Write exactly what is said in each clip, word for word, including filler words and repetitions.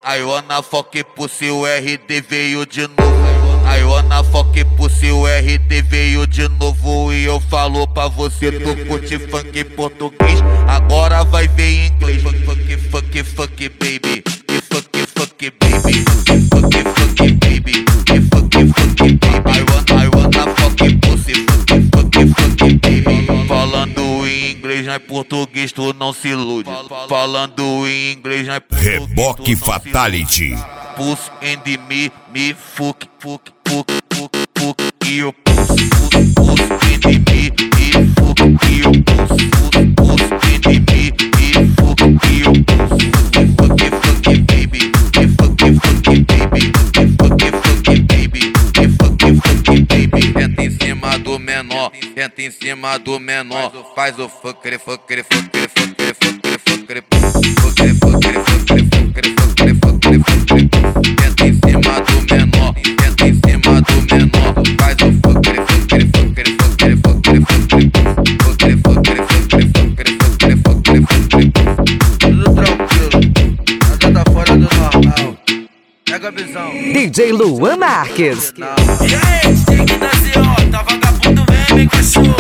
I wanna fuck pussy, o R D veio de novo. I wanna fuck pussy, o R D veio de novo. E eu falo pra você, tu curte funk português, agora vai ver em inglês. Fuck, fuck, fuck, fuck, baby. E fuck, fuck, baby. E fuck, fuck, baby. E fuck, fuck, baby. I wanna, I wanna fuck pussy, fuck, fuck, fuck, baby. Falando em inglês, não é português, tu não se ilude. Falando em inglês, não é português, Reboque Fatality. Puss and me, me fuck, fuck, fuck, fuck, fuck. E eu puss, puss, puss and me, me fuck. E eu puss, puss, puss and me, me fuck. E eu puss, fuck, fuck, baby. Me fuck, fuck, baby. Me fuck, fuck, baby. Me fuck, fuck, baby. Senta em cima do menor, senta em cima do menor. Faz o fucker, fucker, fucker, fucker, fucker, fucker, fucker, fucker, fucker, fucker, fucker, fucker. Senta em cima do menor, senta em cima do menor. Faz o fucker, fucker, fucker, fucker, fucker, fucker, fucker, fucker, fucker, fucker, fucker, fucker. Tudo tranquilo, nada tá fora do normal. Pega a visão. D J Luan Marques. E aí, tem que descer, ó, tá vagabundo mesmo, hein, cachorro?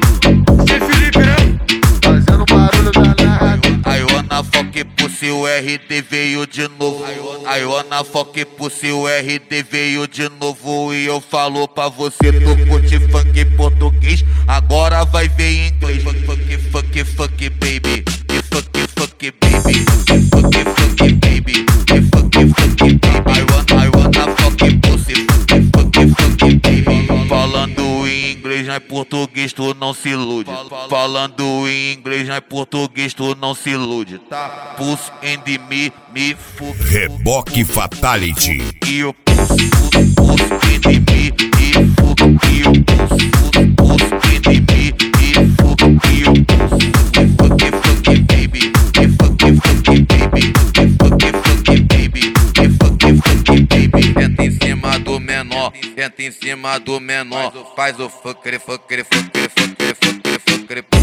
Zé Felipe, né? Fazendo barulho danado. I wanna fuck pussy, o R D veio de novo. I wanna fuck pussy, o R D veio de novo. E eu falo pra você, tu curte funk português, agora vai ver em inglês. Fuck, fuck, fuck, fuck, baby. E fuck, fuck, baby. E fuck, fuck, baby. E fuck, fuck, baby. I wanna, I wanna fuck pussy, fuck, fuck, fuck, baby. Falando em inglês, não é português, tu não se ilude. Falando em inglês, não é português, tu não se ilude, tá? Puss and me, me fuck. Reboque Fatality. E eu puss, puss, puss and me, me fuck. E eu puss, puss, puss and me, me fuck. E eu puss, fuck, fuck, baby. E fuck, fuck, baby. E fuck, fuck, baby. E fuck, fuck, baby. Senta em cima do menor, senta em cima do menor. Faz o fucker, fucker, fucker, fucker, fucker, fucker.